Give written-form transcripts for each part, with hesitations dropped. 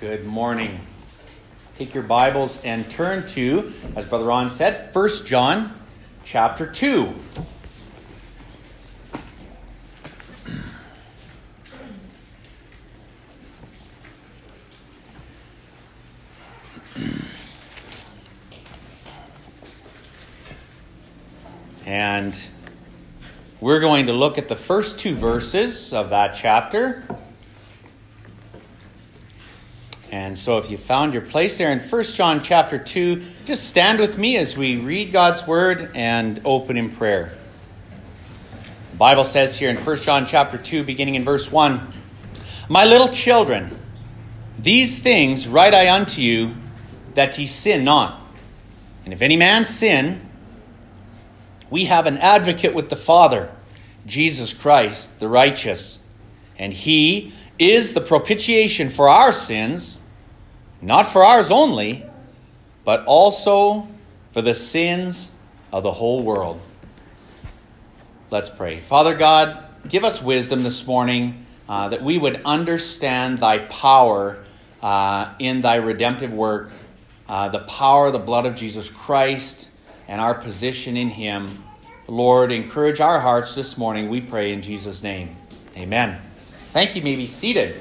Good morning. Take your Bibles and turn to, as Brother Ron said, 1 John chapter 2. And we're going to look at the first two verses of that chapter. And so if you found your place there in 1 John chapter 2, just stand with me as we read God's word and open in prayer. The Bible says here in 1 John chapter 2, beginning in verse 1, "My little children, these things write I unto you, that ye sin not. And if any man sin, we have an advocate with the Father, Jesus Christ, the righteous. And he is the propitiation for our sins, not for ours only, but also for the sins of the whole world." Let's pray. Father God, give us wisdom this morning that we would understand thy power in thy redemptive work, the power of the blood of Jesus Christ and our position in him. Lord, encourage our hearts this morning, we pray in Jesus' name. Amen. Thank you. You may be seated.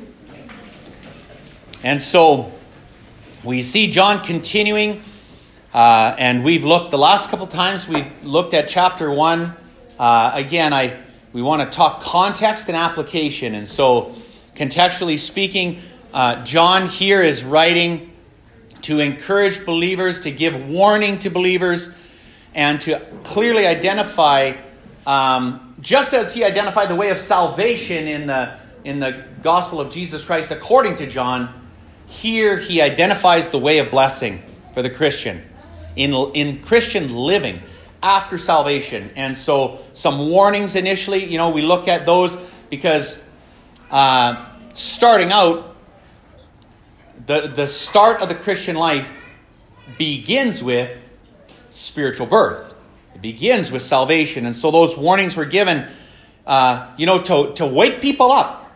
And so we see John continuing, and we've looked the last couple times. We looked at chapter 1. We want to talk context and application. And so contextually speaking, John here is writing to encourage believers, to give warning to believers, and to clearly identify, just as he identified the way of salvation in the gospel of Jesus Christ according to John, here he identifies the way of blessing for the Christian in Christian living after salvation. And so some warnings initially, we look at those because starting out, the start of the Christian life begins with spiritual birth. It begins with salvation. And so those warnings were given, to wake people up.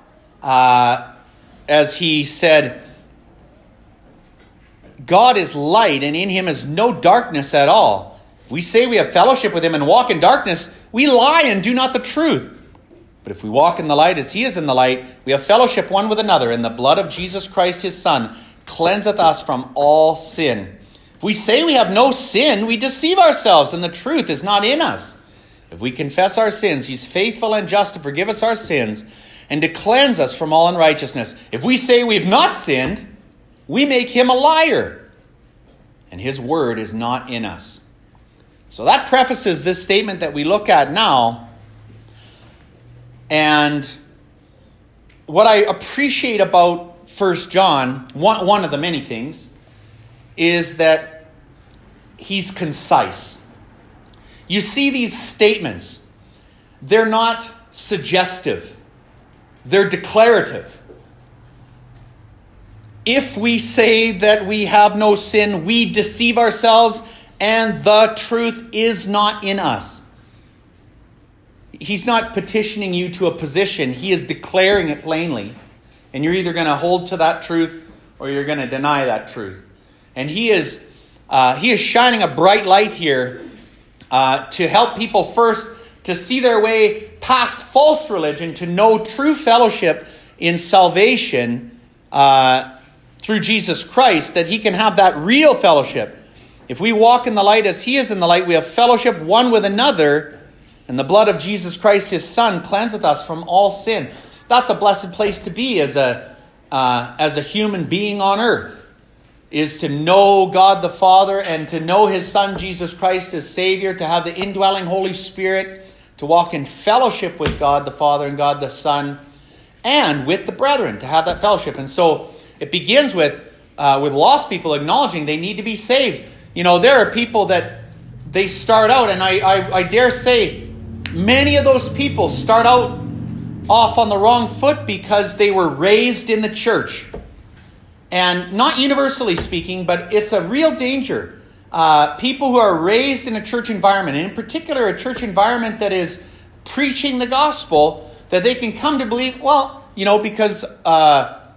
As he said, God is light, and in him is no darkness at all. If we say we have fellowship with him and walk in darkness, we lie and do not the truth. But if we walk in the light as he is in the light, we have fellowship one with another, and the blood of Jesus Christ his Son cleanseth us from all sin. If we say we have no sin, we deceive ourselves, and the truth is not in us. If we confess our sins, he's faithful and just to forgive us our sins and to cleanse us from all unrighteousness. If we say we've not sinned, we make him a liar, and his word is not in us. So that prefaces this statement that we look at now. And what I appreciate about 1 John, one of the many things, is that he's concise. You see these statements, they're not suggestive. They're declarative. If we say that we have no sin, we deceive ourselves, and the truth is not in us. He's not petitioning you to a position. He is declaring it plainly. And you're either going to hold to that truth or you're going to deny that truth. And he is shining a bright light here to help people first to see their way past false religion, to know true fellowship in salvation through Jesus Christ, that he can have that real fellowship. If we walk in the light as he is in the light, we have fellowship one with another, and the blood of Jesus Christ, his Son, cleanseth us from all sin. That's a blessed place to be as a human being on earth, is to know God the Father and to know his Son, Jesus Christ, as Savior, to have the indwelling Holy Spirit, to walk in fellowship with God the Father and God the Son, and with the brethren, to have that fellowship. And so it begins with lost people acknowledging they need to be saved. There are people that they start out, and I dare say many of those people start out off on the wrong foot because they were raised in the church. And not universally speaking, but it's a real danger. People who are raised in a church environment, and in particular a church environment that is preaching the gospel, that they can come to believe, because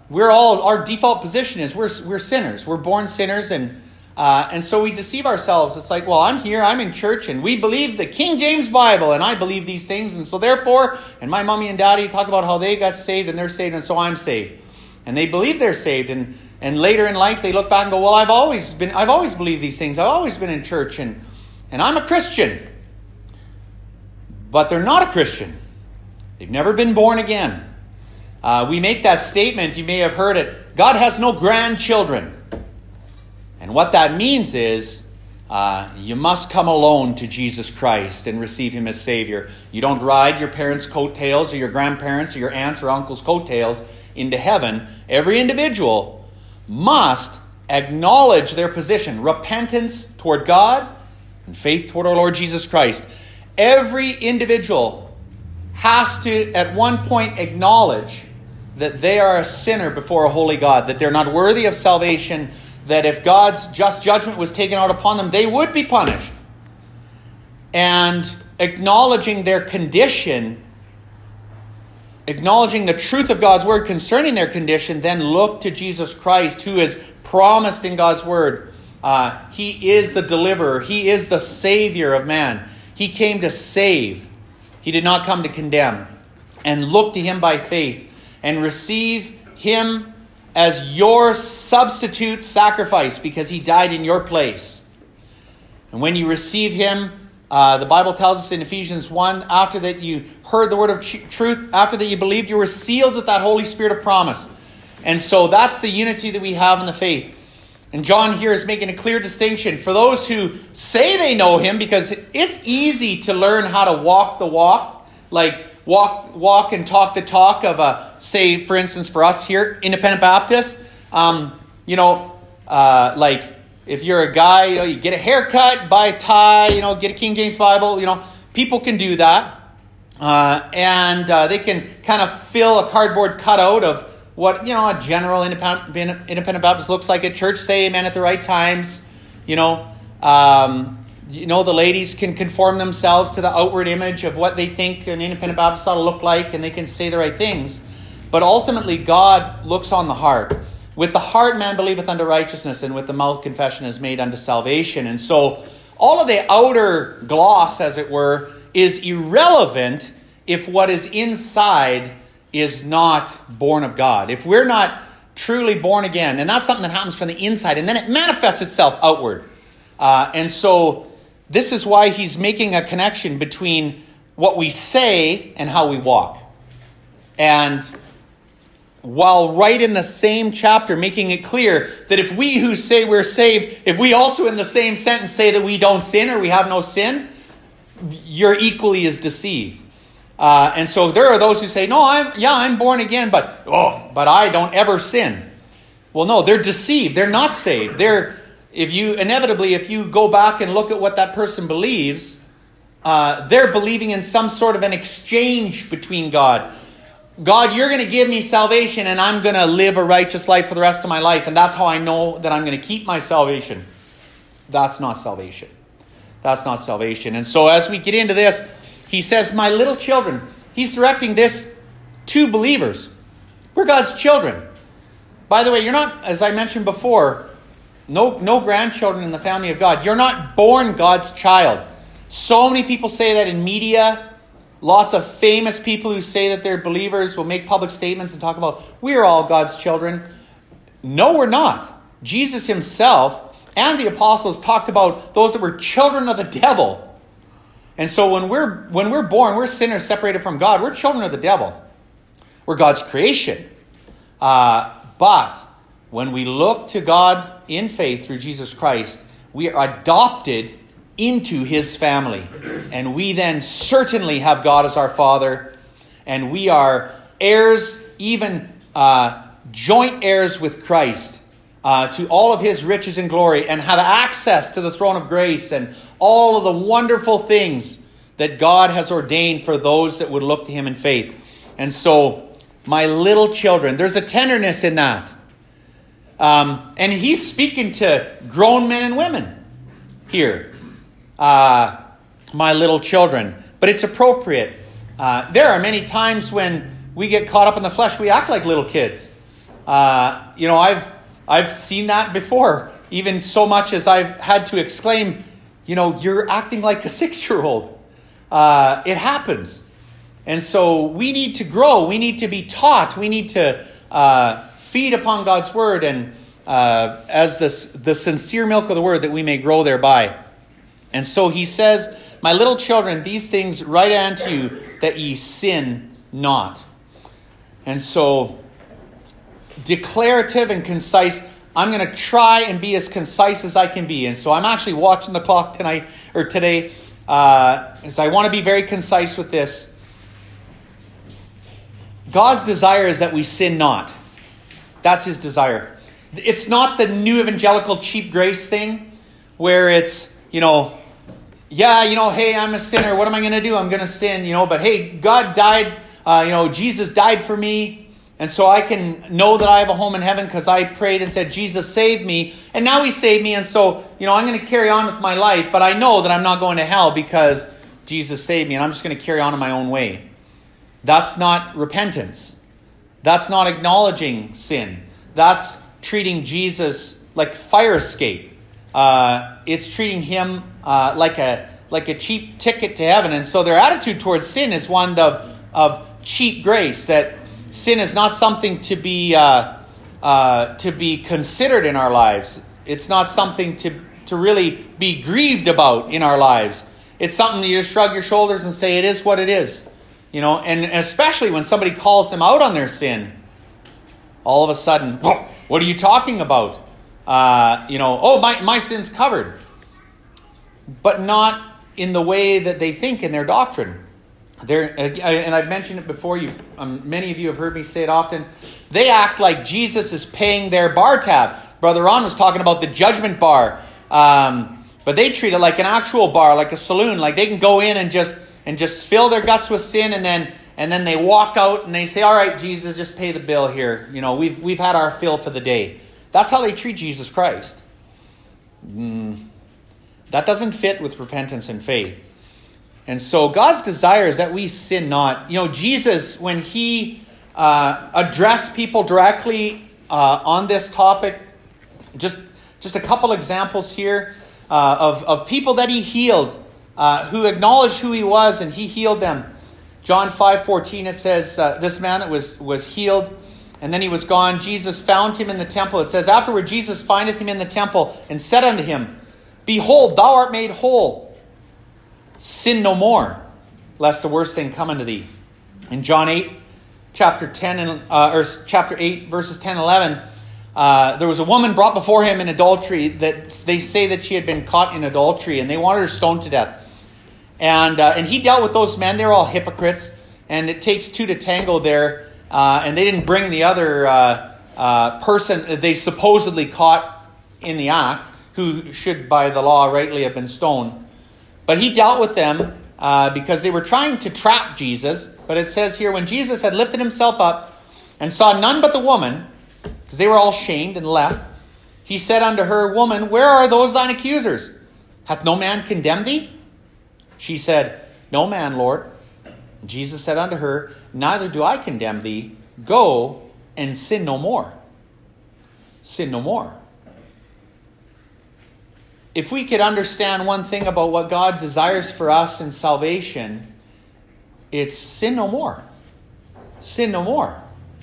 our default position is we're sinners. We're born sinners, and so we deceive ourselves. It's like, well, I'm here, I'm in church, and we believe the King James Bible, and I believe these things, and so therefore, and my mommy and daddy talk about how they got saved, and they're saved, and so I'm saved. And they believe they're saved, and later in life they look back and go, well, I've always believed these things. I've always been in church, and I'm a Christian. But they're not a Christian. They've never been born again. We make that statement, you may have heard it, God has no grandchildren. And what that means is you must come alone to Jesus Christ and receive him as Savior. You don't ride your parents' coattails or your grandparents' or your aunts' or uncles' coattails into heaven. Every individual must acknowledge their position, repentance toward God and faith toward our Lord Jesus Christ. Every individual has to, at one point, acknowledge that they are a sinner before a holy God, that they're not worthy of salvation, that if God's just judgment was taken out upon them, they would be punished. And acknowledging their condition, acknowledging the truth of God's word concerning their condition, then look to Jesus Christ, who is promised in God's word. He is the deliverer. He is the Savior of man. He came to save. He did not come to condemn. And look to him by faith and receive him as your substitute sacrifice, because he died in your place. And when you receive him, the Bible tells us in Ephesians 1, after that you heard the word of truth, after that you believed, you were sealed with that Holy Spirit of promise. And so that's the unity that we have in the faith. And John here is making a clear distinction for those who say they know him, because it's easy to learn how to walk the walk, like walk and talk the talk of say, for instance, for us here, Independent Baptists, like if you're a guy, you get a haircut, buy a tie, get a King James Bible, people can do that. And they can kind of fill a cardboard cutout of what, a general independent Baptist looks like at church, say amen at the right times. The ladies can conform themselves to the outward image of what they think an independent Baptist ought to look like, and they can say the right things. But ultimately, God looks on the heart. With the heart man believeth unto righteousness, and with the mouth confession is made unto salvation. And so all of the outer gloss, as it were, is irrelevant if what is inside is not born of God. If we're not truly born again, and that's something that happens from the inside, and then it manifests itself outward. And so this is why he's making a connection between what we say and how we walk. And while right in the same chapter making it clear that if we who say we're saved, if we also in the same sentence say that we don't sin or we have no sin, you're equally as deceived. And so there are those who say, no, I'm born again, but I don't ever sin. Well, no, they're deceived. They're not saved. If you go back and look at what that person believes, they're believing in some sort of an exchange between God. God, you're going to give me salvation, and I'm going to live a righteous life for the rest of my life, and that's how I know that I'm going to keep my salvation. That's not salvation. That's not salvation. And so as we get into this, he says, my little children. He's directing this to believers. We're God's children. By the way, you're not, as I mentioned before, no grandchildren in the family of God. You're not born God's child. So many people say that in media. Lots of famous people who say that they're believers will make public statements and talk about, we're all God's children. No, we're not. Jesus himself and the apostles talked about those that were children of the devil. And so when we're born, we're sinners separated from God. We're children of the devil. We're God's creation. But when we look to God in faith through Jesus Christ, we are adopted into his family. And we then certainly have God as our Father. And we are heirs, even joint heirs with Christ, to all of his riches and glory, and have access to the throne of grace and all of the wonderful things that God has ordained for those that would look to him in faith. And so, my little children, there's a tenderness in that. And he's speaking to grown men and women here. My little children. But it's appropriate. There are many times when we get caught up in the flesh, we act like little kids. I've seen that before, even so much as I've had to exclaim, you're acting like a 6-year-old. It happens. And so we need to grow. We need to be taught. We need to feed upon God's word, and as the sincere milk of the word, that we may grow thereby. And so he says, my little children, these things write unto you, that ye sin not. And so, declarative and concise. I'm going to try and be as concise as I can be. And so I'm actually watching the clock today, as I want to be very concise with this. God's desire is that we sin not. That's his desire. It's not the new evangelical cheap grace thing where it's, hey, I'm a sinner. What am I going to do? I'm going to sin, but hey, God died, Jesus died for me. And so I can know that I have a home in heaven because I prayed and said, Jesus saved me. And now he saved me. And so, I'm going to carry on with my life. But I know that I'm not going to hell because Jesus saved me. And I'm just going to carry on in my own way. That's not repentance. That's not acknowledging sin. That's treating Jesus like fire escape. It's treating him like a cheap ticket to heaven. And so their attitude towards sin is one of cheap grace, that sin is not something to be considered in our lives. It's not something to really be grieved about in our lives. It's something you just shrug your shoulders and say, it is what it is. And especially when somebody calls them out on their sin, all of a sudden, what are you talking about? My sin's covered. But not in the way that they think in their doctrine. And I've mentioned it before. Many of you have heard me say it often. They act like Jesus is paying their bar tab. Brother Ron was talking about the judgment bar, but they treat it like an actual bar, like a saloon. Like they can go in and just fill their guts with sin, and then they walk out and they say, "All right, Jesus, just pay the bill here. We've had our fill for the day." That's how they treat Jesus Christ. That doesn't fit with repentance and faith. And so God's desire is that we sin not. Jesus, when he addressed people directly on this topic, just a couple examples here of people that he healed, who acknowledged who he was, and he healed them. John 5:14, it says, this man that was healed, and then he was gone. Jesus found him in the temple. It says, afterward Jesus findeth him in the temple, and said unto him, Behold, thou art made whole. Sin no more, lest the worst thing come unto thee. In John 8, chapter 8, verses 10 and 11, there was a woman brought before him in adultery, that they say that she had been caught in adultery, and they wanted her stoned to death. And he dealt with those men. They're all hypocrites, and it takes two to tango there. And they didn't bring the other person they supposedly caught in the act, who should by the law rightly have been stoned. But he dealt with them because they were trying to trap Jesus. But it says here, when Jesus had lifted himself up and saw none but the woman, because they were all shamed and left, he said unto her, Woman, where are those thine accusers? Hath no man condemned thee? She said, No man, Lord. And Jesus said unto her, Neither do I condemn thee. Go and sin no more. Sin no more. If we could understand one thing about what God desires for us in salvation, it's sin no more. Sin no more.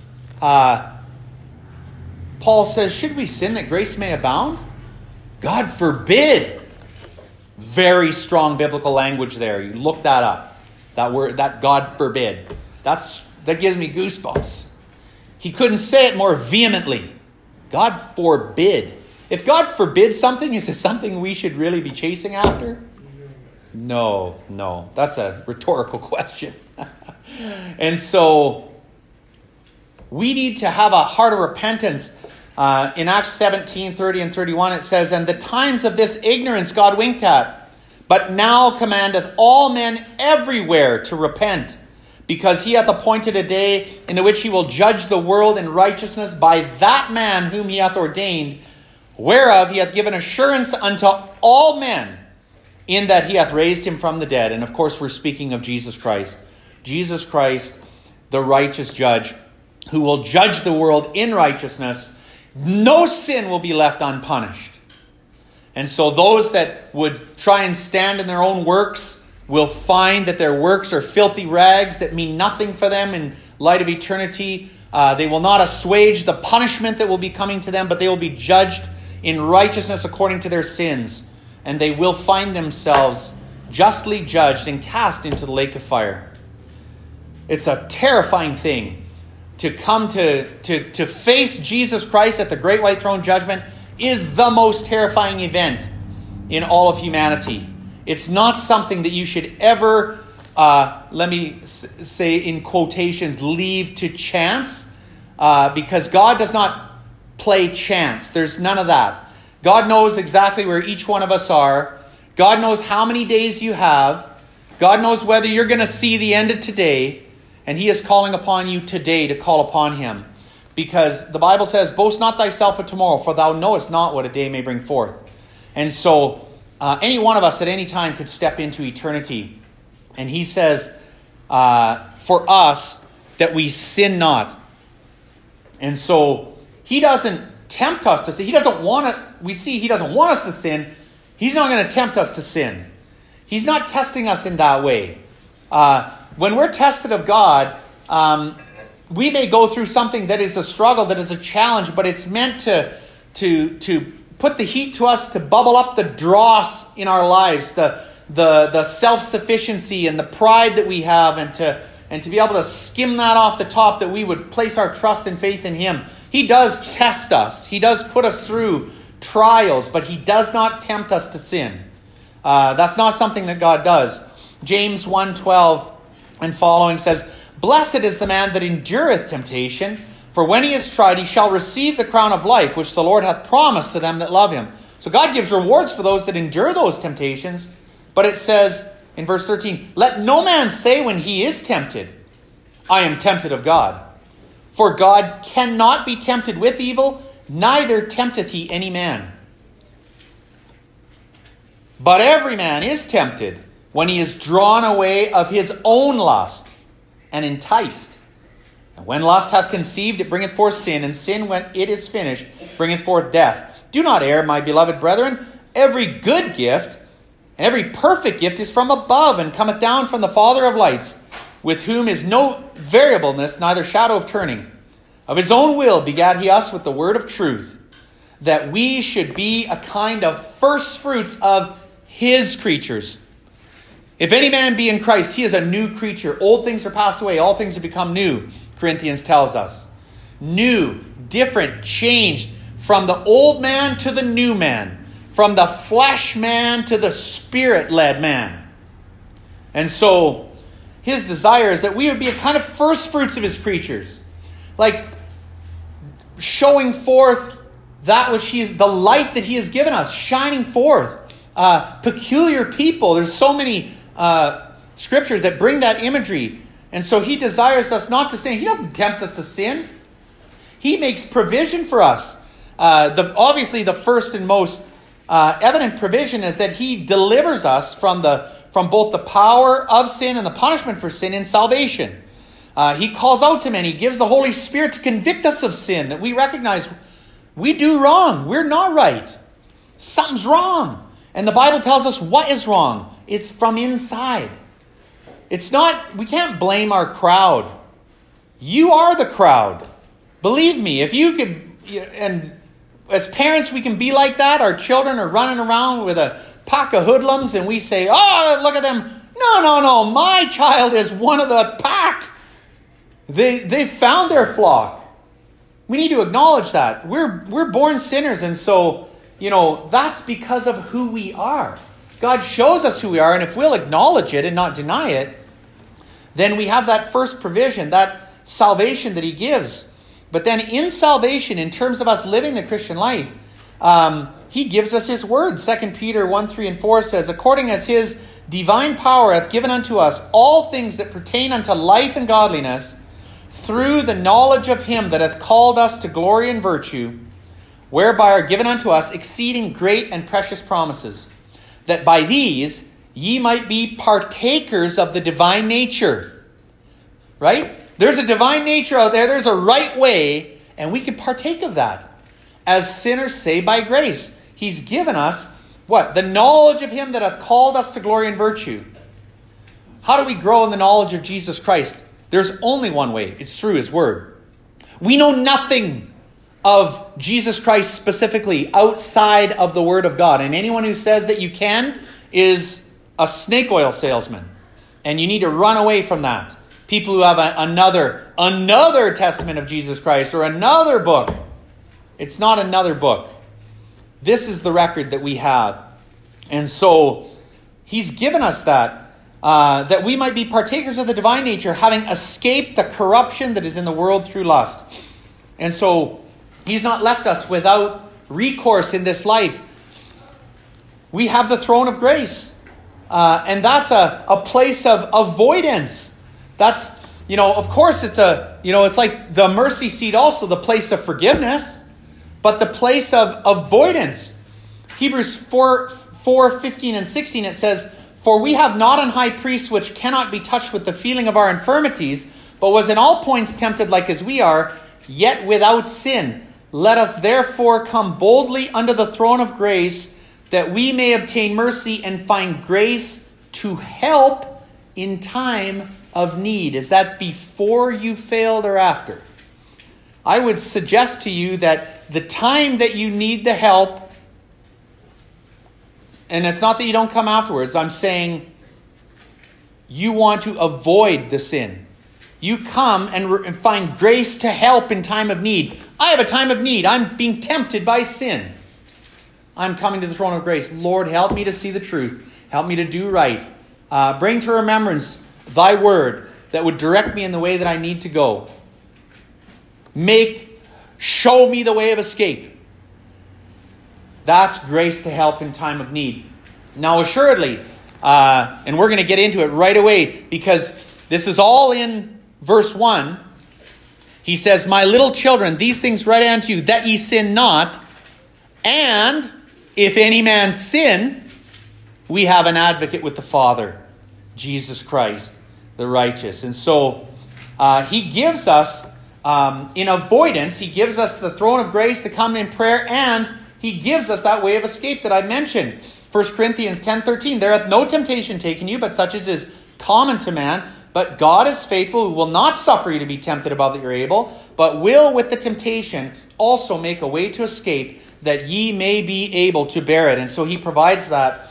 Paul says, should we sin that grace may abound? God forbid. Very strong biblical language there. You look that up. That word, that God forbid. That gives me goosebumps. He couldn't say it more vehemently. God forbid. If God forbids something, is it something we should really be chasing after? No. That's a rhetorical question. And so we need to have a heart of repentance. In Acts 17, 30 and 31, it says, And the times of this ignorance God winked at, but now commandeth all men everywhere to repent, because he hath appointed a day in the which he will judge the world in righteousness by that man whom he hath ordained, whereof he hath given assurance unto all men, in that he hath raised him from the dead. And of course we're speaking of Jesus Christ. Jesus Christ, the righteous judge. who will judge the world in righteousness, no sin will be left unpunished. And so those that would try and stand in their own works will find that their works are filthy rags that mean nothing for them in light of eternity. They will not assuage the punishment that will be coming to them, but they will be judged in righteousness according to their sins. And they will find themselves justly judged and cast into the lake of fire. It's a terrifying thing to come to face Jesus Christ at the great white throne judgment is the most terrifying event in all of humanity. It's not something that you should ever, let me say in quotations, leave to chance, because God does not play chance. There's none of that. God knows exactly where each one of us are. God knows how many days you have. God knows whether you're going to see the end of today, and he is calling upon you today to call upon him. Because the Bible says, boast not thyself of tomorrow, for thou knowest not what a day may bring forth. And so any one of us at any time could step into eternity. And he says for us that we sin not. And so he doesn't tempt us to sin. He doesn't want us to sin. He's not going to tempt us to sin. He's not testing us in that way. When we're tested of God, we may go through something that is a struggle, that is a challenge, but it's meant to put the heat to us, to bubble up the dross in our lives, the self-sufficiency and the pride that we have, and to be able to skim that off the top, that we would place our trust and faith in him. He does test us. He does put us through trials, but he does not tempt us to sin. That's not something that God does. James 1:12 and following says, blessed is the man that endureth temptation, for when he is tried, he shall receive the crown of life, which the Lord hath promised to them that love him. So God gives rewards for those that endure those temptations. But it says in verse 13, let no man say when he is tempted, I am tempted of God. For God cannot be tempted with evil, neither tempteth he any man. But every man is tempted when he is drawn away of his own lust and enticed. And when lust hath conceived, it bringeth forth sin, and sin, when it is finished, bringeth forth death. Do not err, my beloved brethren. Every good gift and every perfect gift is from above, and cometh down from the Father of lights, with whom is no variableness, neither shadow of turning. Of his own will begat he us with the word of truth, that we should be a kind of first fruits of his creatures. If any man be in Christ, he is a new creature. Old things are passed away. All things have become new, Corinthians tells us. New, different, changed from the old man to the new man, from the flesh man to the spirit-led man. And so his desire is that we would be a kind of first fruits of his creatures. Like showing forth that which he is, the light that he has given us, shining forth. Peculiar people. There's so many scriptures that bring that imagery. And so he desires us not to sin. He doesn't tempt us to sin. He makes provision for us. Obviously, the first and most evident provision is that he delivers us from both the power of sin and the punishment for sin in salvation. He calls out to men. He gives the Holy Spirit to convict us of sin, that we recognize we do wrong. We're not right. Something's wrong. And the Bible tells us what is wrong. It's from inside. It's not, we can't blame our crowd. You are the crowd. Believe me, if you could, and as parents we can be like that. Our children are running around with a pack of hoodlums and we say, oh, look at them. No, my child is one of the pack. They found their flock. We need to acknowledge that. We're born sinners, and so, that's because of who we are. God shows us who we are, and if we'll acknowledge it and not deny it, then we have that first provision, that salvation that he gives. But then in salvation, in terms of us living the Christian life, he gives us his word. 2 Peter 1:3-4 says, according as his divine power hath given unto us all things that pertain unto life and godliness, through the knowledge of him that hath called us to glory and virtue, whereby are given unto us exceeding great and precious promises, that by these ye might be partakers of the divine nature. Right? There's a divine nature out there. There's a right way, and we can partake of that as sinners saved by grace. He's given us what? The knowledge of him that hath called us to glory and virtue. How do we grow in the knowledge of Jesus Christ? There's only one way. It's through his word. We know nothing of Jesus Christ specifically outside of the word of God. And anyone who says that you can is a snake oil salesman. And you need to run away from that. People who have another testament of Jesus Christ or another book. It's not another book. This is the record that we have. And so he's given us that we might be partakers of the divine nature, having escaped the corruption that is in the world through lust. And so he's not left us without recourse in this life. We have the throne of grace. And that's a place of avoidance. That's, of course it's it's like the mercy seat also, the place of forgiveness, but the place of avoidance. Hebrews 4:15 and 16, it says, "For we have not an high priest which cannot be touched with the feeling of our infirmities, but was in all points tempted like as we are, yet without sin. Let us therefore come boldly under the throne of grace, that we may obtain mercy and find grace to help in time of need." Is that before you failed or after? I would suggest to you that the time that you need the help, and it's not that you don't come afterwards, I'm saying you want to avoid the sin. You come and find grace to help in time of need. I have a time of need. I'm being tempted by sin. I'm coming to the throne of grace. Lord, help me to see the truth. Help me to do right. Bring to remembrance thy word that would direct me in the way that I need to go. Show me the way of escape. That's grace to help in time of need. Now, assuredly, and we're going to get into it right away because this is all in verse 1. He says, "My little children, these things write unto you, that ye sin not. And if any man sin, we have an advocate with the Father, Jesus Christ, the righteous." And so he gives us, in avoidance, he gives us the throne of grace to come in prayer, and he gives us that way of escape that I mentioned. 1 Corinthians 10:13, "There hath no temptation taken you, but such as is common to man. But God is faithful, who will not suffer you to be tempted above that you're able, but will with the temptation also make a way to escape, that ye may be able to bear it." And so he provides that.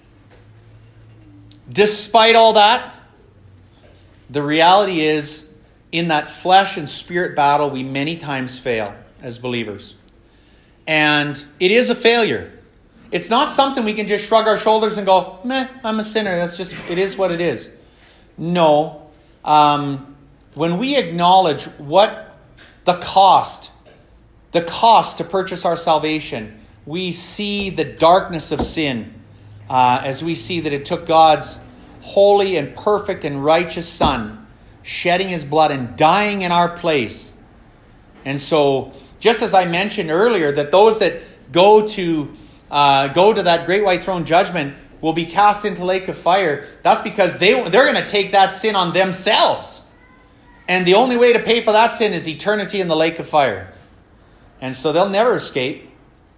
Despite all that, the reality is, in that flesh and spirit battle, we many times fail as believers. And it is a failure. It's not something we can just shrug our shoulders and go, "Meh, I'm a sinner. It is what it is." No. When we acknowledge what the cost to purchase our salvation, we see the darkness of sin, as we see that it took God's holy and perfect and righteous Son shedding his blood and dying in our place. And so, just as I mentioned earlier, that those that go to that great white throne judgment will be cast into lake of fire, that's because they're going to take that sin on themselves. And the only way to pay for that sin is eternity in the lake of fire. And so they'll never escape.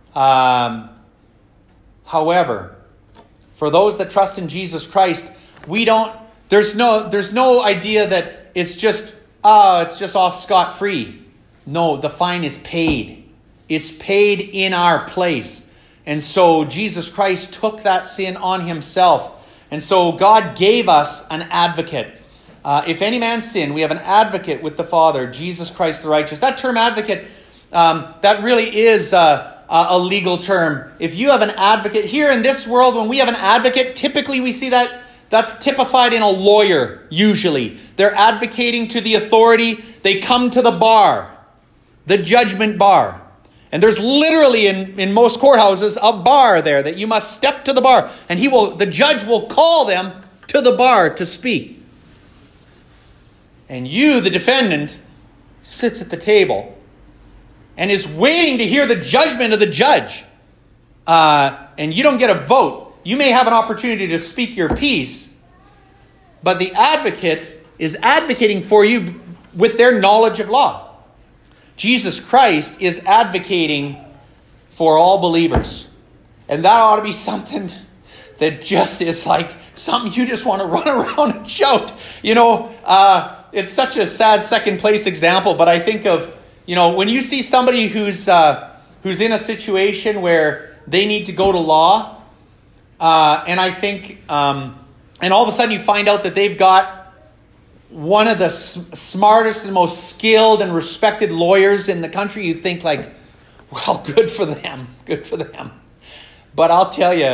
However, for those that trust in Jesus Christ, there's no idea that it's just off scot-free. No, the fine is paid. It's paid in our place. And so Jesus Christ took that sin on himself. And so God gave us an advocate. If any man sin, we have an advocate with the Father, Jesus Christ the righteous. That term advocate, that really is a legal term. If you have an advocate, here in this world, when we have an advocate, typically we see that's typified in a lawyer, usually. They're advocating to the authority. They come to the bar, the judgment bar. And there's literally in most courthouses a bar there that you must step to the bar. And the judge will call them to the bar to speak. And you, the defendant, sits at the table and is waiting to hear the judgment of the judge. And you don't get a vote. You may have an opportunity to speak your piece, but the advocate is advocating for you with their knowledge of law. Jesus Christ is advocating for all believers. And that ought to be something that just is like something you just want to run around and shout. It's such a sad second place example, but I think of, when you see somebody who's in a situation where they need to go to law, and I think, and all of a sudden you find out that they've got one of the smartest and most skilled and respected lawyers in the country, you think like, well, good for them. But I'll tell you,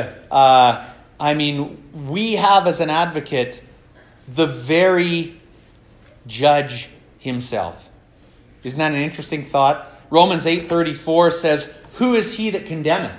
we have as an advocate the very judge himself. Isn't that an interesting thought? Romans 8:34 says, who is he that condemneth?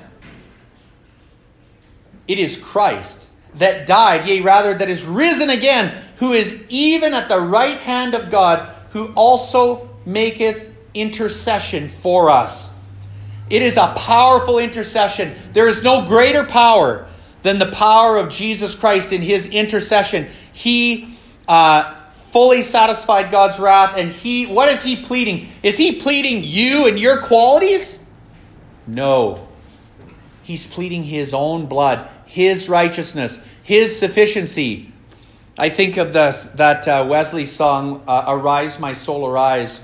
It is Christ that died, yea, rather that is risen again, who is even at the right hand of God, who also maketh intercession for us. It is a powerful intercession. There is no greater power than the power of Jesus Christ in his intercession. He fully satisfied God's wrath, and what is he pleading? Is he pleading you and your qualities? No. He's pleading his own blood, his righteousness, his sufficiency. I think of that Wesley song, Arise, My Soul, Arise.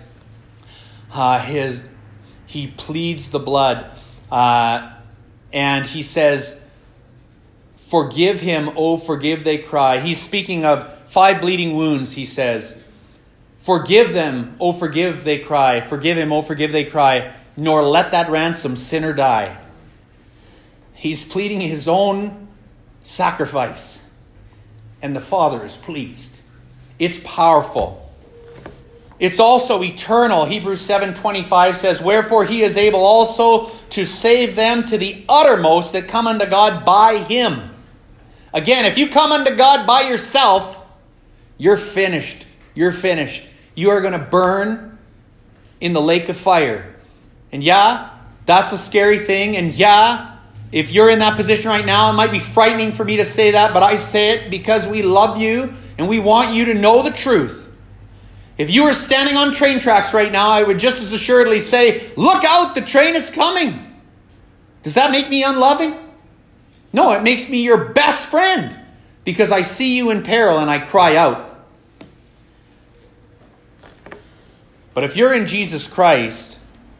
He pleads the blood. And he says, forgive him, oh forgive, they cry. He's speaking of 5 bleeding wounds, he says. Forgive them, oh forgive, they cry. Forgive him, oh forgive, they cry. Nor let that ransom sinner die. He's pleading his own sacrifice. And the Father is pleased. It's powerful. It's also eternal. Hebrews 7:25 says, wherefore he is able also to save them to the uttermost that come unto God by him. Again, if you come unto God by yourself, you're finished. You're finished. You are going to burn in the lake of fire. And yeah, that's a scary thing. And yeah, if you're in that position right now, it might be frightening for me to say that, but I say it because we love you and we want you to know the truth. If you were standing on train tracks right now, I would just as assuredly say, look out, the train is coming. Does that make me unloving? No, it makes me your best friend because I see you in peril and I cry out. But if you're in Jesus Christ,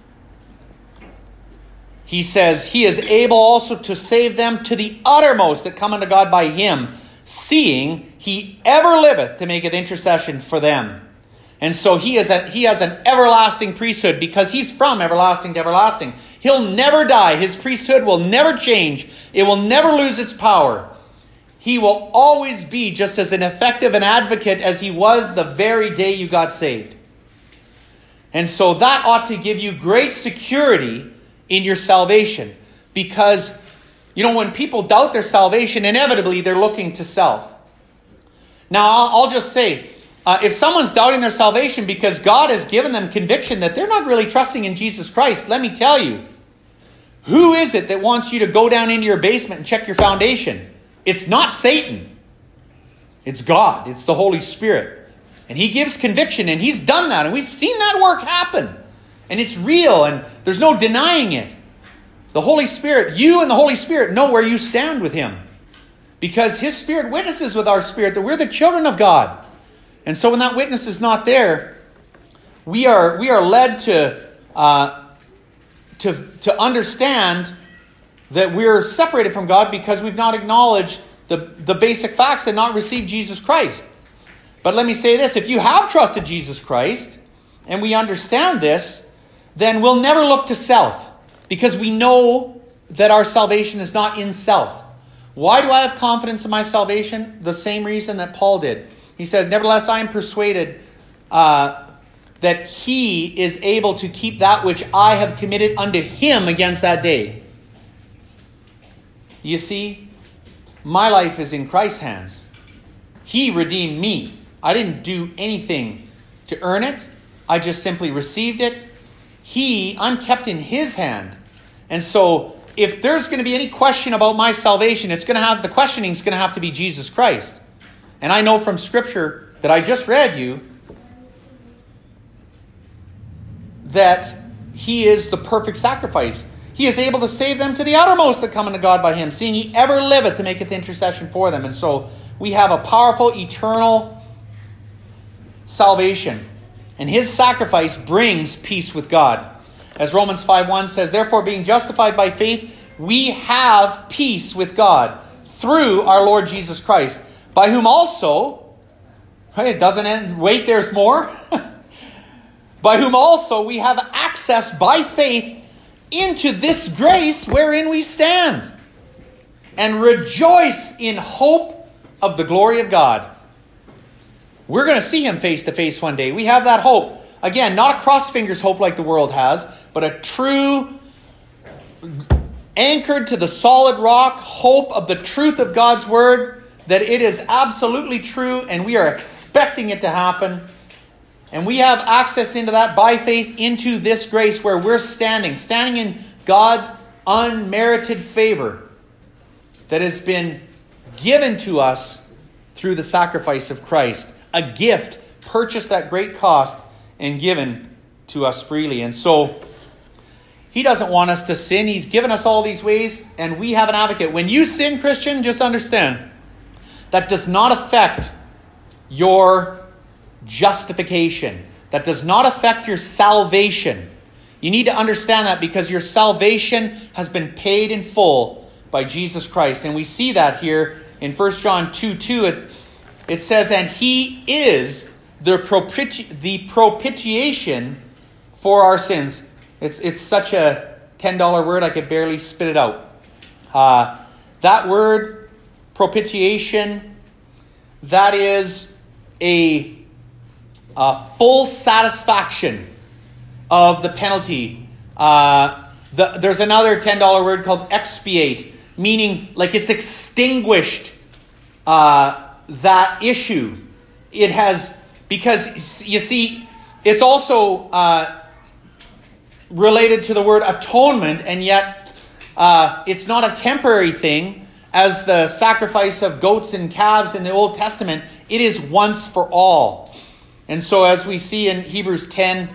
he says, he is able also to save them to the uttermost that come unto God by him, seeing he ever liveth to maketh intercession for them. And so he has an everlasting priesthood because he's from everlasting to everlasting. He'll never die. His priesthood will never change. It will never lose its power. He will always be just as an effective an advocate as he was the very day you got saved. And so that ought to give you great security in your salvation. Because, when people doubt their salvation, inevitably they're looking to self. Now, I'll just say, if someone's doubting their salvation because God has given them conviction that they're not really trusting in Jesus Christ, let me tell you, who is it that wants you to go down into your basement and check your foundation? It's not Satan. It's God. It's the Holy Spirit. And he gives conviction, and he's done that, and we've seen that work happen. And it's real, and there's no denying it. The Holy Spirit, you and the Holy Spirit know where you stand with him. Because his Spirit witnesses with our spirit that we're the children of God. And so when that witness is not there, we are led to understand that we're separated from God because we've not acknowledged the basic facts and not received Jesus Christ. But let me say this, if you have trusted Jesus Christ, and we understand this, then we'll never look to self, because we know that our salvation is not in self. Why do I have confidence in my salvation? The same reason that Paul did. He said, nevertheless, I am persuaded that he is able to keep that which I have committed unto him against that day. You see, my life is in Christ's hands. He redeemed me. I didn't do anything to earn it. I just simply received it. I'm kept in his hand. And so if there's going to be any question about my salvation, the questioning is going to have to be Jesus Christ. And I know from Scripture that I just read you that he is the perfect sacrifice. He is able to save them to the uttermost that come unto God by him, seeing he ever liveth to make it intercession for them. And so we have a powerful, eternal salvation. And his sacrifice brings peace with God. As Romans 5:1 says, therefore being justified by faith, we have peace with God through our Lord Jesus Christ, by whom also, right, it doesn't end, wait, there's more. By whom also we have access by faith into this grace wherein we stand, and rejoice in hope of the glory of God. We're going to see him face to face one day. We have that hope. Again, not a cross fingers hope like the world has, but a true, anchored to the solid rock hope of the truth of God's word, that it is absolutely true and we are expecting it to happen. And we have access into that by faith into this grace where we're standing in God's unmerited favor that has been given to us through the sacrifice of Christ. A gift purchased at great cost and given to us freely. And so he doesn't want us to sin. He's given us all these ways, and we have an advocate. When you sin, Christian, just understand that does not affect your justification. That does not affect your salvation. You need to understand that, because your salvation has been paid in full by Jesus Christ. And we see that here in 1 John 2:2. It says, and he is the propitiation for our sins. It's such a $10 word, I could barely spit it out. That word, propitiation, that is a full satisfaction of the penalty. There's another $10 word called expiate, meaning like it's extinguished that issue. It has, because you see, it's also related to the word atonement, and yet it's not a temporary thing as the sacrifice of goats and calves in the Old Testament. It is once for all. And so as we see in Hebrews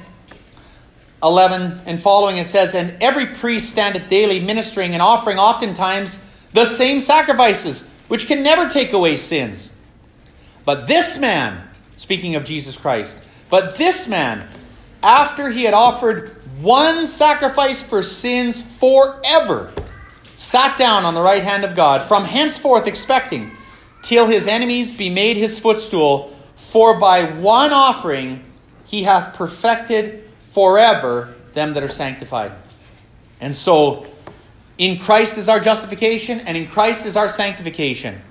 10:11 and following, it says, and every priest standeth daily ministering and offering oftentimes the same sacrifices, which can never take away sins. But this man, speaking of Jesus Christ, but this man, after he had offered one sacrifice for sins forever, sat down on the right hand of God, from henceforth expecting till his enemies be made his footstool. For by one offering he hath perfected forever them that are sanctified. And so in Christ is our justification, and in Christ is our sanctification.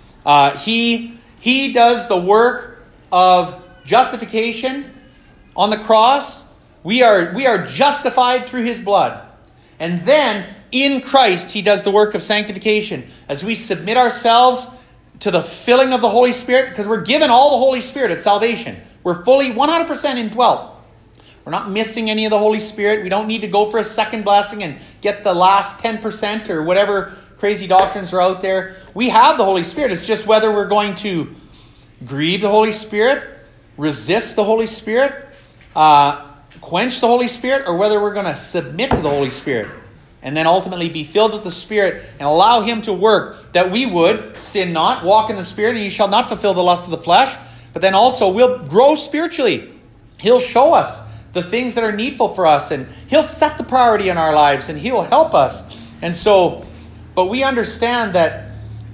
He does the work of justification on the cross. We are justified through his blood. And then in Christ he does the work of sanctification as we submit ourselves to the filling of the Holy Spirit, because we're given all the Holy Spirit at salvation. We're fully 100% indwelt. We're not missing any of the Holy Spirit. We don't need to go for a second blessing and get the last 10% or whatever crazy doctrines are out there. We have the Holy Spirit. It's just whether we're going to grieve the Holy Spirit, resist the Holy Spirit, quench the Holy Spirit, or whether we're going to submit to the Holy Spirit and then ultimately be filled with the Spirit and allow him to work, that we would sin not, walk in the Spirit, and you shall not fulfill the lust of the flesh. But then also we'll grow spiritually. He'll show us the things that are needful for us, and he'll set the priority in our lives, and he'll help us. And so, but we understand that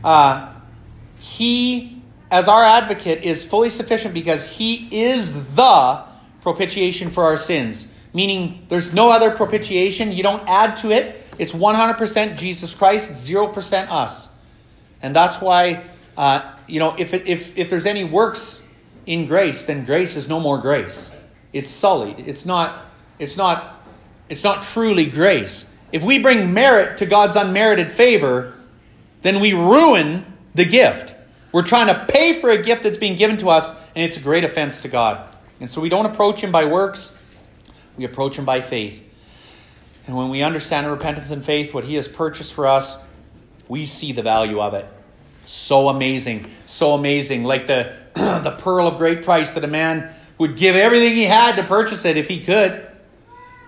he, as our advocate, is fully sufficient because he is the propitiation for our sins. Meaning there's no other propitiation. You don't add to it. It's 100% Jesus Christ, 0% us. And that's why, if there's any works in grace, then grace is no more grace. It's sullied. It's not truly grace. If we bring merit to God's unmerited favor, then we ruin the gift. We're trying to pay for a gift that's being given to us, and it's a great offense to God. And so we don't approach him by works. We approach him by faith. And when we understand in repentance and faith what he has purchased for us, we see the value of it. So amazing. So amazing. Like the pearl of great price that a man would give everything he had to purchase it if he could.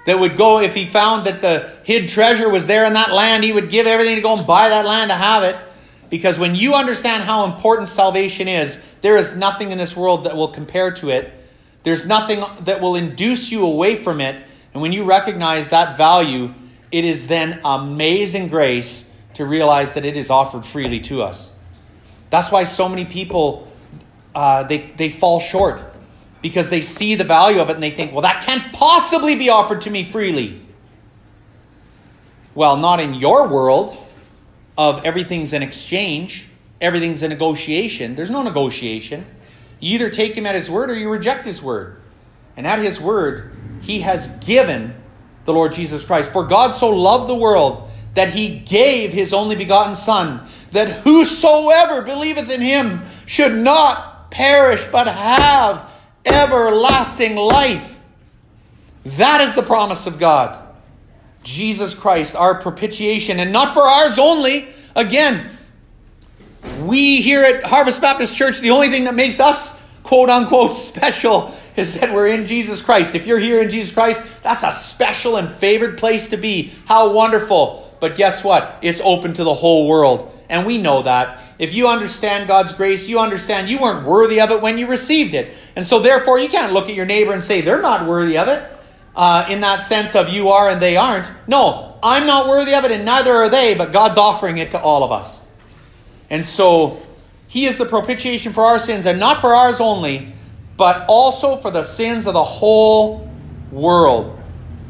that would go, if he found that the hid treasure was there in that land, he would give everything to go and buy that land to have it. Because when you understand how important salvation is, there is nothing in this world that will compare to it. There's nothing that will induce you away from it. And when you recognize that value, it is then amazing grace to realize that it is offered freely to us. That's why so many people, they fall short. Because they see the value of it and they think, well, that can't possibly be offered to me freely. Well, not in your world of everything's an exchange, everything's a negotiation. There's no negotiation. You either take him at his word or you reject his word. And at his word, he has given the Lord Jesus Christ. For God so loved the world that he gave his only begotten Son, that whosoever believeth in him should not perish but have everlasting life. That is the promise of God. Jesus Christ, our propitiation, and not for ours only. Again, we here at Harvest Baptist Church, the only thing that makes us quote unquote special is that we're in Jesus Christ. If you're here in Jesus Christ, that's a special and favored place to be. How wonderful. But guess what? It's open to the whole world. And we know that. If you understand God's grace, you understand you weren't worthy of it when you received it. And so therefore, you can't look at your neighbor and say, they're not worthy of it. In that sense of you are and they aren't. No, I'm not worthy of it and neither are they, but God's offering it to all of us. And so he is the propitiation for our sins, and not for ours only, but also for the sins of the whole world.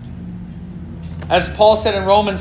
As Paul said in Romans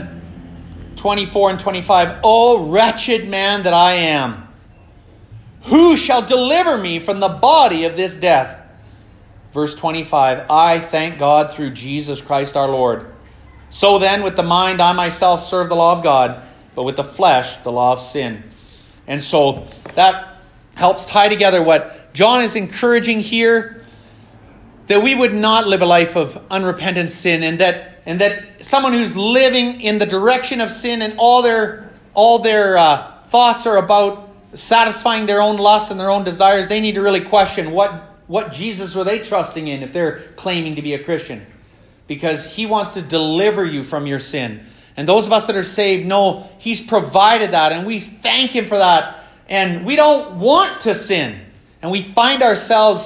7:24 and 25, "O wretched man that I am, who shall deliver me from the body of this death?" Verse 25, "I thank God through Jesus Christ our Lord. So then, with the mind I myself serve the law of God, but with the flesh the law of sin." And so that helps tie together what John is encouraging here, that we would not live a life of unrepentant sin, and that someone who's living in the direction of sin and all their thoughts are about satisfying their own lusts and their own desires, they need to really question what Jesus were they trusting in if they're claiming to be a Christian. Because he wants to deliver you from your sin. And those of us that are saved know he's provided that, and we thank him for that. And we don't want to sin. And we find ourselves,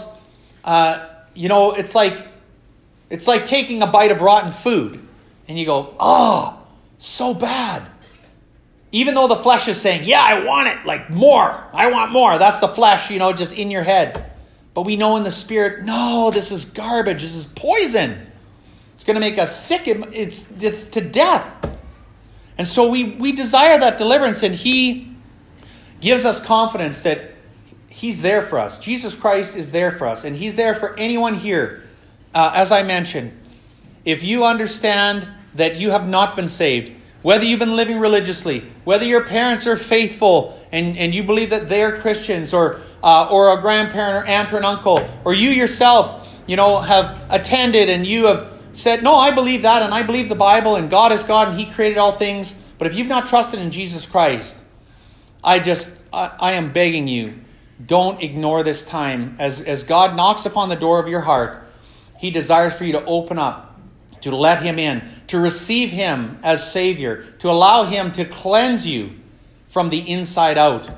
it's like taking a bite of rotten food. And you go, oh, so bad. Even though the flesh is saying, yeah, I want it, like more. I want more. That's the flesh, just in your head. But we know in the spirit, no, this is garbage. This is poison. It's going to make us sick. It's to death. And so we desire that deliverance, and he gives us confidence that he's there for us. Jesus Christ is there for us, and he's there for anyone here. As I mentioned, if you understand that you have not been saved, whether you've been living religiously, whether your parents are faithful and you believe that they're Christians, or a grandparent or aunt or an uncle, or you yourself, have attended and you have said, no, I believe that and I believe the Bible and God is God and he created all things. But if you've not trusted in Jesus Christ, I am begging you, don't ignore this time. As God knocks upon the door of your heart, he desires for you to open up, to let him in, to receive him as Savior, to allow him to cleanse you from the inside out.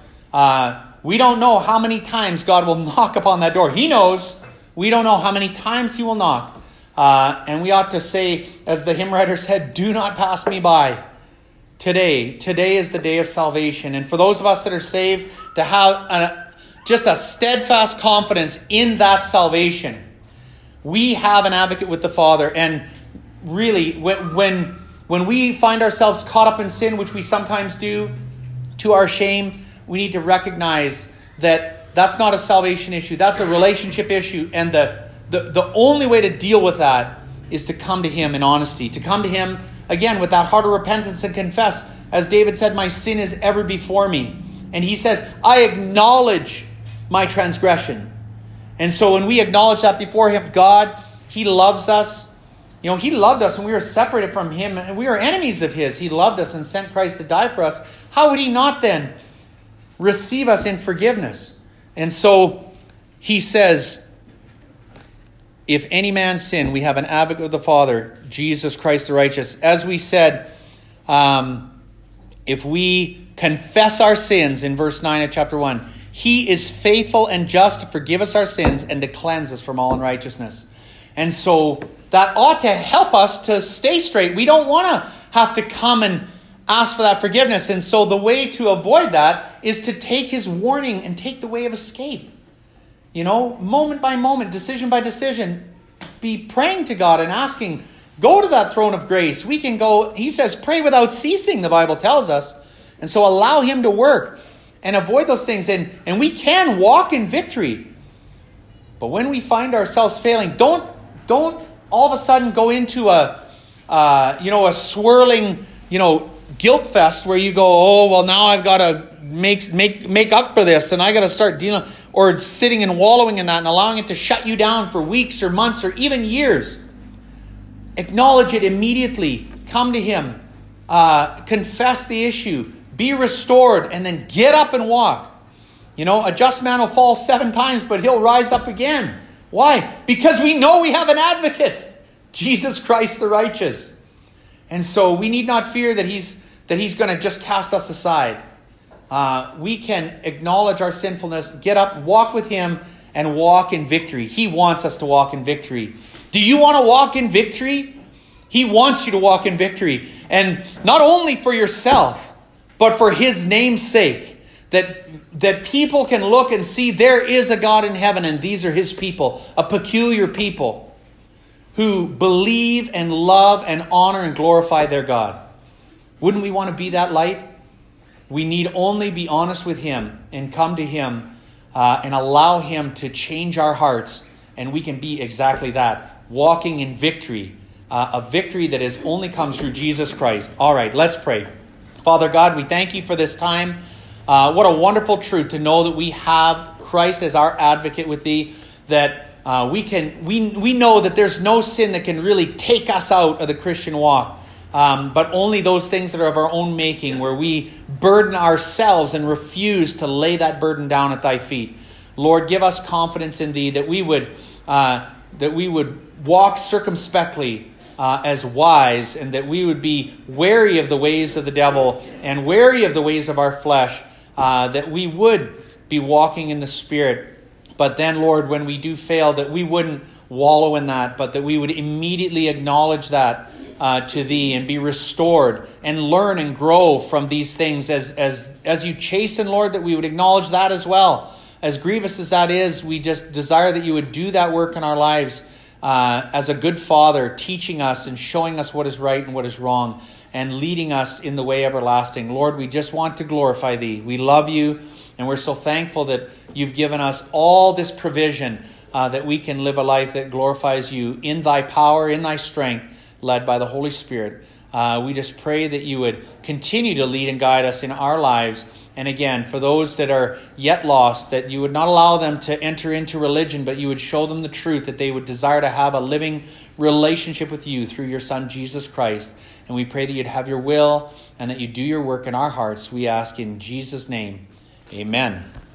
We don't know how many times God will knock upon that door. He knows. We don't know how many times he will knock. And we ought to say, as the hymn writer said, do not pass me by. Today is the day of salvation. And for those of us that are saved, to have just a steadfast confidence in that salvation. We have an advocate with the Father. And really, when we find ourselves caught up in sin, which we sometimes do, to our shame, we need to recognize that that's not a salvation issue. That's a relationship issue. And the only way to deal with that is to come to him in honesty. To come to him, again, with that heart of repentance and confess. As David said, my sin is ever before me. And he says, I acknowledge my transgression. And so when we acknowledge that before him, God, he loves us. He loved us when we were separated from him. And we were enemies of his. He loved us and sent Christ to die for us. How would he not then receive us in forgiveness? And so he says, if any man sin, we have an advocate with the Father, Jesus Christ the righteous. As we said, if we confess our sins in verse 9 of chapter 1, he is faithful and just to forgive us our sins and to cleanse us from all unrighteousness. And so that ought to help us to stay straight. We don't want to have to come and ask for that forgiveness. And so the way to avoid that is to take his warning and take the way of escape. Moment by moment, decision by decision, be praying to God and asking, go to that throne of grace. We can go, he says, pray without ceasing, the Bible tells us. And so allow him to work and avoid those things. And we can walk in victory. But when we find ourselves failing, don't all of a sudden go into a swirling, guilt fest where you go, oh, well, now I've got to make up for this, and I got to start dealing, or sitting and wallowing in that and allowing it to shut you down for weeks or months or even years. Acknowledge it immediately. Come to him. Confess the issue. Be restored, and then get up and walk. A just man will fall 7 times, but he'll rise up again. Why? Because we know we have an advocate, Jesus Christ the righteous. And so we need not fear that he's going to just cast us aside. We can acknowledge our sinfulness, get up, walk with him, and walk in victory. He wants us to walk in victory. Do you want to walk in victory? He wants you to walk in victory. And not only for yourself, but for his name's sake. That people can look and see there is a God in heaven, and these are his people, a peculiar people who believe and love and honor and glorify their God. Wouldn't we want to be that light? We need only be honest with him and come to him and allow him to change our hearts, and we can be exactly that, walking in victory, a victory that is only comes through Jesus Christ. All right, let's pray. Father God, we thank you for this time. What a wonderful truth to know that we have Christ as our advocate with thee, that we know that there's no sin that can really take us out of the Christian walk, but only those things that are of our own making, where we burden ourselves and refuse to lay that burden down at thy feet. Lord, give us confidence in thee, that we would walk circumspectly as wise, and that we would be wary of the ways of the devil and wary of the ways of our flesh, that we would be walking in the Spirit. But then, Lord, when we do fail, that we wouldn't wallow in that, but that we would immediately acknowledge that to thee and be restored and learn and grow from these things as you chasten, Lord, that we would acknowledge that as well. As grievous as that is, we just desire that you would do that work in our lives as a good Father, teaching us and showing us what is right and what is wrong, and leading us in the way everlasting. Lord, we just want to glorify thee. We love you, and we're so thankful that you've given us all this provision that we can live a life that glorifies you in thy power, in thy strength, led by the Holy Spirit. We just pray that you would continue to lead and guide us in our lives. And again, for those that are yet lost, that you would not allow them to enter into religion, but you would show them the truth, that they would desire to have a living relationship with you through your Son, Jesus Christ. And we pray that you'd have your will and that you do your work in our hearts. We ask in Jesus' name. Amen.